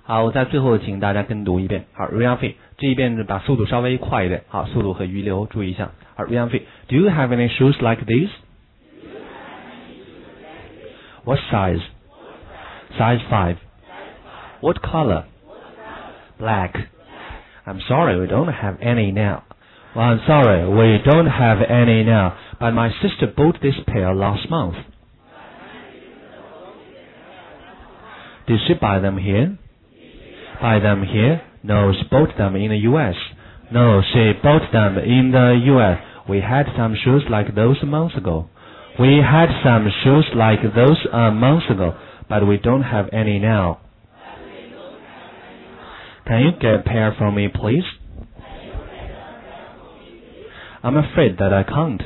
好，我在最后请大家跟读一遍。好 ，Rianfi 这一遍把速度稍微快一点。好，速度和余流注意一下。好 ，Rianfi，Do you have any shoes like these? What size? Size 5. What color? Black. I'm sorry, we don't have any now. Well, I'm sorry, we don't have any now, but my sister bought this pair last month. Did she buy them here? Buy them here? No, she bought them in the U.S. No, she bought them in the U.S. We had some shoes like those months ago. We had some shoes like those months ago, but we don't have any now. Can you get a pair for me, please? I'm afraid that I can't.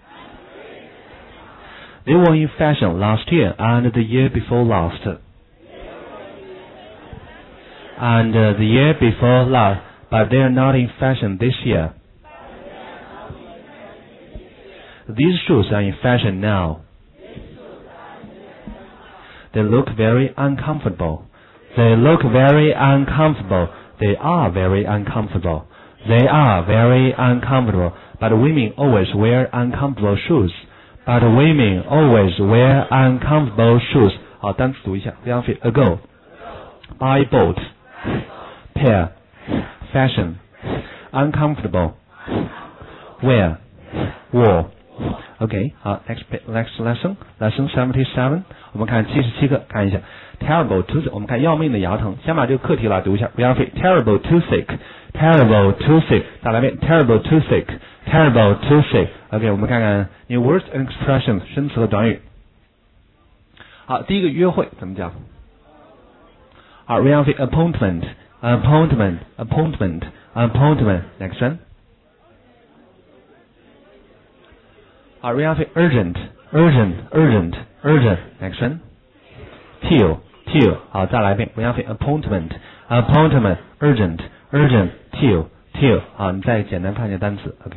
They were in fashion last year and the year before last. And the year before last, but they are not in fashion this year. These shoes are in fashion now. They look very uncomfortable. They look very uncomfortable. They are very uncomfortable. They are very uncomfortable. But women always wear uncomfortable shoes. But women always wear uncomfortable shoes. 好，单词读一下。Ago, buy, bought, pair, fashion, uncomfortable, wear, wore. OK， 好 ，next lesson 77， 我们看77课，看一下 terrible toothache， 我们看要命的牙疼。先把这个课题来读一下 ，terrible toothache，terrible toothache， 再来一遍 terrible toothache，terrible toothache。OK， 我们看看 new words and expressions 生词和短语。好，第一个约会怎么讲？好 ，appointment。Next one。好 ，urgent。Next one。till。好，再来一遍 appointment。urgent。till。好，你再简单看一下单词 ，OK。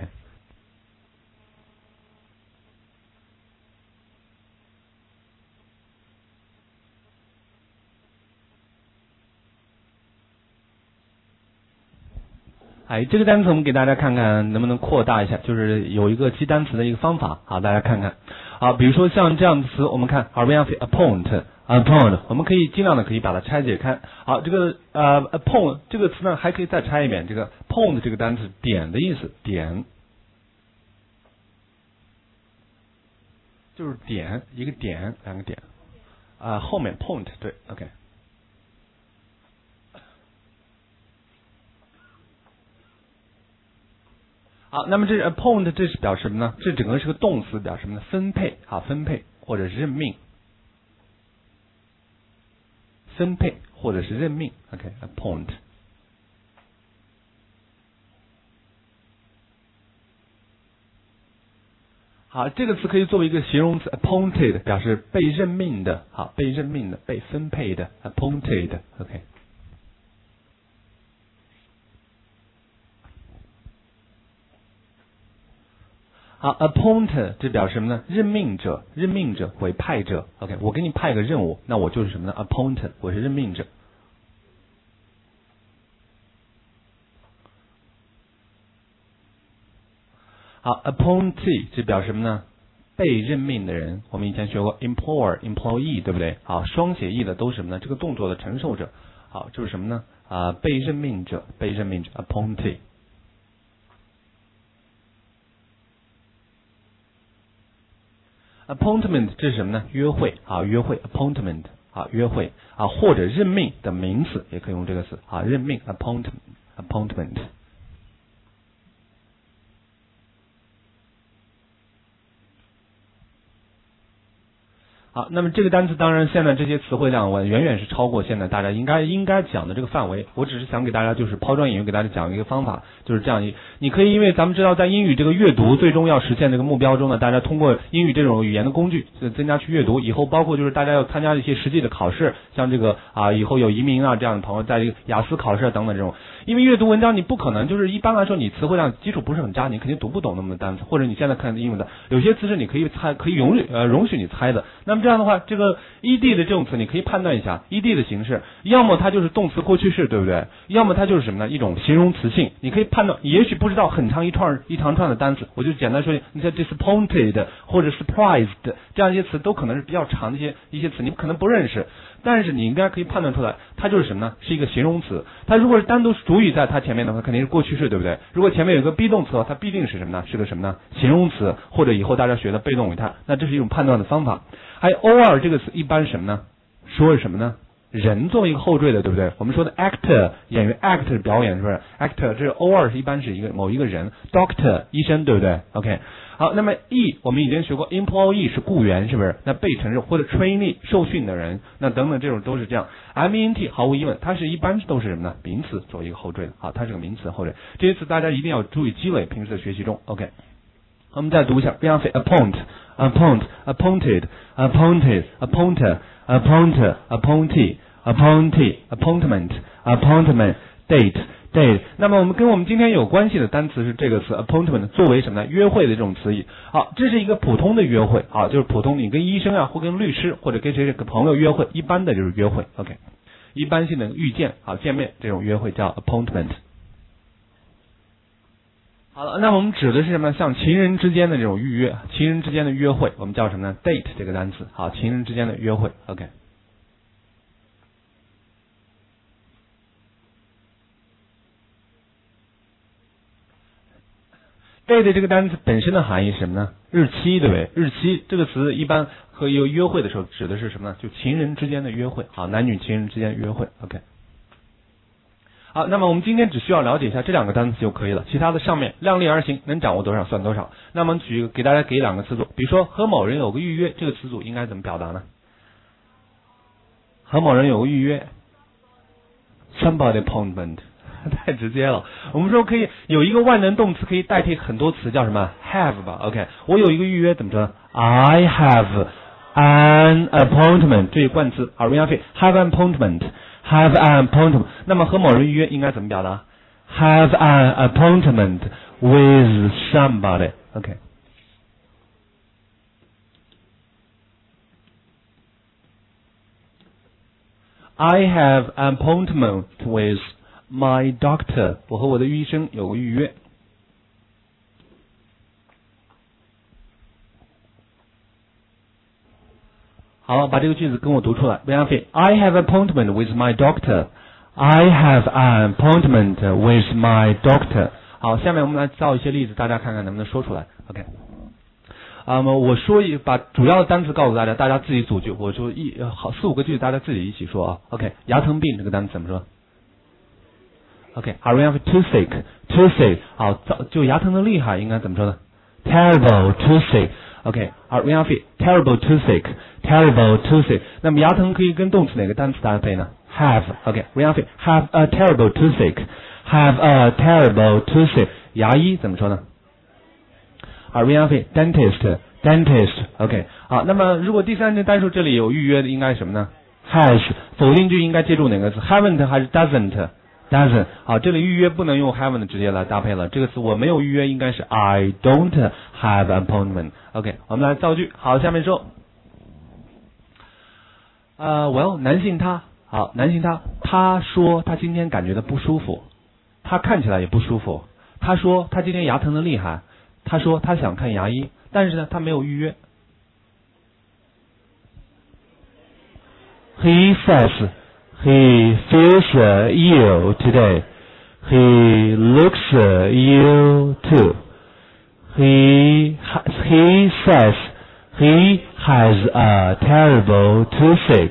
这个单词我们给大家看看能不能扩大一下，就是有一个记单词的一个方法。好，大家看看。好，比如说像这样的词，我们看好 appoint， 我们可以尽量的可以把它拆解开。好，这个appoint 这个词呢还可以再拆一遍，这个 point 这个单词点的意思，点就是点，一个点，两个点，后面 point 对 ，OK。好，那么这 appoint 这是表示什么呢？这整个是个动词，表示什么呢？分配，好，分配或者是任命，分配或者是任命 ，OK，appoint。好，这个词可以作为一个形容词 appointed， 表示被任命的，好，被任命的，被分配的 appointed，OK。好 ，appoint 这表示什么呢？任命者，委派者。OK， 我给你派个任务，那我就是什么呢 ？appoint， 我是任命者。好 ，appointee 这表示什么呢？被任命的人。我们以前学过 employee， 对不对？好，双写意的都是什么呢？这个动作的承受者。好，就是什么呢？被任命者 appointee。appointment 这是什么呢？约会，好，约会 appointment， 好，约会，啊，或者任命的名词也可以用这个词，好，任命 appointment。好，那么这个单词当然现在这些词汇量我远远是超过现在大家应该讲的这个范围，我只是想给大家就是抛砖引玉，给大家讲一个方法，就是这样你可以，因为咱们知道在英语这个阅读最终要实现这个目标中呢，大家通过英语这种语言的工具增加去阅读，以后包括就是大家要参加一些实际的考试，像这个以后有移民这样的朋友在这个雅思考试等等这种， 因为阅读文章你不可能就是一般来说你词汇量基础不是很渣，你肯定读不懂那么多单词，或者你现在看英文的有些词是你可以猜，可以容许你猜的。那么这样的话，这个 ed 的这种词你可以判断一下 ed 的形式，要么它就是动词过去式，对不对？要么它就是什么呢？一种形容词性，你可以判断。也许不知道很长一长串的单词，我就简单说，你像 disappointed 或者 surprised 这样一些词都可能是比较长的一些词，你可能不认识。但是你应该可以判断出来，它就是什么呢？是一个形容词。它如果是单独主语在它前面的话，肯定是过去式，对不对？如果前面有个 be 动词的话，它必定是什么呢？是个什么呢？形容词，或者以后大家学的被动语态。那这是一种判断的方法。还有 or 这个词一般是什么呢？说是什么呢？人作为一个后缀的，对不对？我们说的 actor 演员 act 是表演，是不是 actor 这是 or 是一般是某一个人 doctor 医生，对不对 ？OK。好，那么 e 我们已经学过 employee 是雇员，是不是？那被承认或者 trainee 受训的人，那等等这种都是这样。ment 毫无疑问，它是一般都是什么呢？名词作为一个后缀的，好，它是个名词后缀。这些词大家一定要注意积累，平时的学习中。OK。我们再读一下 appoint appointed appointed appointer appointer appointee appointee appointment appointment date date。 那么我们跟我们今天有关系的单词是这个词 appointment， 作为什么呢？约会的这种词义。好，这是一个普通的约会啊，就是普通你跟医生啊，或跟律师或者跟谁个朋友约会，一般的就是约会。 OK， 一般性的遇见啊见面这种约会叫 appointment。好了，那么我们指的是什么？像情人之间的这种预约，情人之间的约会，我们叫什么呢？ date 这个单词。好，情人之间的约会。 OK。 date 这个单词本身的含义是什么呢？日期，对不对？日期这个词一般和有约会的时候指的是什么呢？就情人之间的约会。好，男女情人之间约会。 OK。好，那么我们今天只需要了解一下这两个单词就可以了，其他的上面量力而行，能掌握多少算多少。那么给大家给两个词组，比如说和某人有个预约，这个词组应该怎么表达呢？和某人有个预约 ，somebody appointment， 太直接了。我们说可以有一个万能动词可以代替很多词，叫什么 have 吧 ？OK， 我有一个预约怎么说 ？I have an appointment， 这是冠词，好，人家可以 have an appointment。Have an appointment， 那么和某人预约应该怎么表达 ？Have an appointment with somebody。 OK。 I have an appointment with my doctor。 我和我的医生有个预约。好，把这个句子跟我读出来。I have an appointment with my doctor. I have an appointment with my doctor. 好，下面我们来造一些例子，大家看看能不能说出来。OK。我说把主要的单词告诉大家，大家自己组句。我说4、5个句子，大家自己一起说啊。OK， 牙疼病这个单词怎么说 ？OK， 好 ，toothache toothache。好，就牙疼的厉害，应该怎么说呢 ？Terrible toothache。OK， 好 ，terrible toothache terrible toothache。那么牙疼可以跟动词哪个单词搭配呢 ？have。OK，have a terrible toothache。have a terrible toothache。牙医怎么说呢？dentist dentist。OK， 好，那么如果第三人单数这里有预约的，应该是什么呢 ？has。否定句应该借助哪个词 ？haven't 还是 doesn't？doesn't。好，这里预约不能用 haven't 直接来搭配了。这个词我没有预约，应该是 I don't have an appointment。OK， 我们来造句。好，下面说。well， 男性他，好，男性他说他今天感觉到不舒服，他看起来也不舒服。他说他今天牙疼的厉害，他说他想看牙医，但是呢，他没有预约。He says he feels ill today. He looks ill too. He says he has a terrible toothache.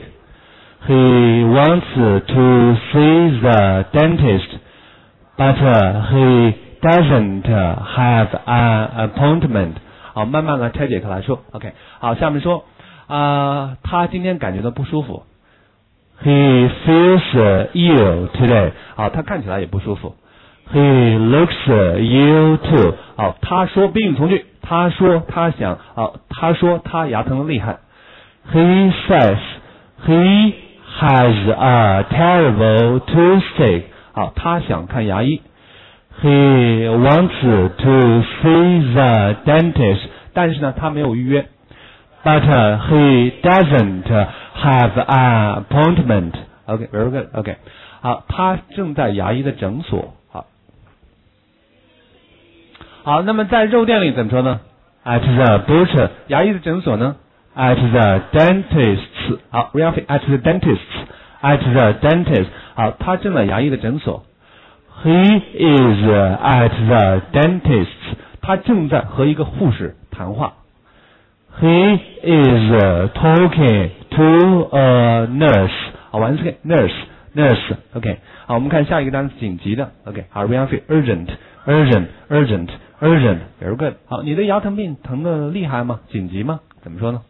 He wants to see the dentist, but he doesn't have an appointment. 好，慢慢来拆解开来说。OK， 好，下面说他今天感觉到不舒服。He feels ill today. 好，他看起来也不舒服。He looks ill too. 好，他说宾语从句，他说他想，他说他牙疼的厉害。He says he has a terrible toothache. 好，他想看牙医。He wants to see the dentist. 但是呢，他没有预约。But he doesn't have an appointment. Okay, very good. Okay. 好，他正在牙医的诊所。好，那么在肉店里怎么说呢 ？At the butcher. 牙医的诊所呢 ？At the dentist. 好 ，Ralphie at the dentist. At the dentist. 好，他正在牙医的诊所。He is at the dentist. 他正在和一个护士谈话。He is talking to a nurse. 好，完这个 nurse. OK. 好，我们看下一个单词，紧急的。OK. 好 ，Ralphie urgent. Very good. 好，你的牙疼病疼的厉害吗？紧急吗？怎么说呢？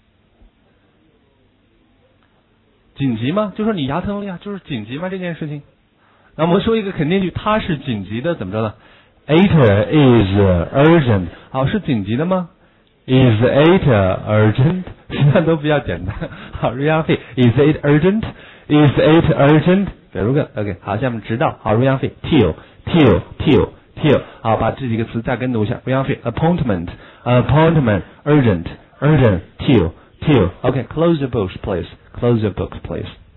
紧急吗？就说你牙疼厉害，就是紧急吗？这件事情。那我们说一个肯定句，它是紧急的，怎么着呢 ？It is urgent. 好，是紧急的吗 ？Is it urgent? 实际上都比较简单。好 ，Ralphie, is it urgent? Is it urgent? Very good. OK. 好，下面直到。好 ，Ralphie, till. 好，把这几个词再跟读一下。Ralphie, appointment, urgent, till. OK. Close your books, please. Close your books, please.